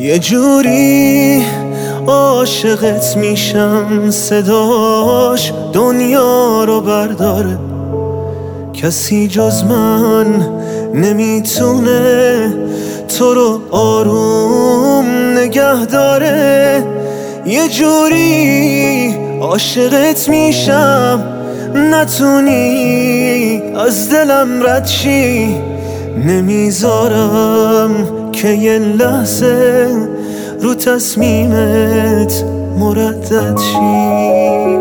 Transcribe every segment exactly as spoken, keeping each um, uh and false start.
یه جوری عاشقت میشم صداش دنیا رو برداره، کسی جز من نمیتونه تو رو آروم نگه داره. یه جوری عاشقت میشم نتونی از دلم رد شی، نمیذارم که یه لحظه رو تصمیمت مردد شی.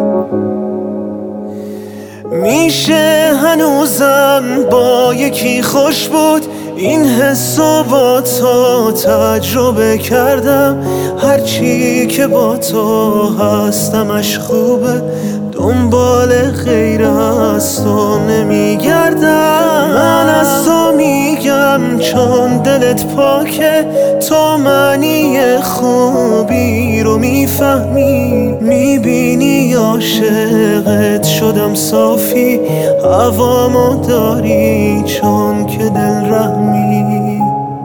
میشه هنوزم با یکی خوش بود، این حسو با تو تجربه کردم. هرچی که با تو هستمش خوبه، دنبال غیر از تو نمیگردم. من از تو میگم چون دلت پاکه، تو معنی خوبی رو میفهمی، میبینی عاشقت شدم صافی، هوامو داری چون که دل رحمی.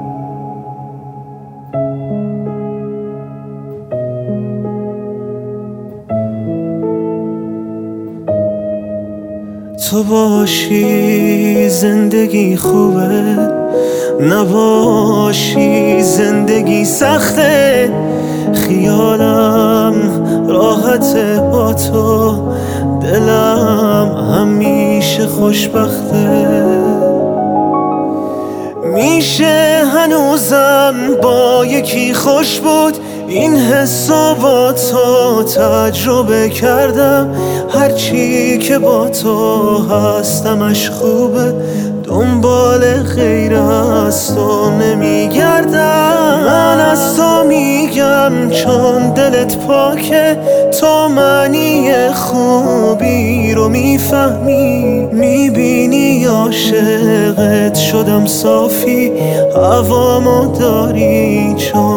تو باشی زندگی خوبه، نباشی زندگی سخته. خیالم راحته با تو، دلم همیشه خوشبخته. میشه هنوزم با یکی خوش بود، این حسو با تو تجربه کردم. هرچی که با تو هستمش خوبه، دنبال غیر از تو نمیگردم. من از تو میگم چون دلت پاکه، تو معنی خوبی رو میفهمی، میبینی عاشقت شدم صافی، هوامو داری چون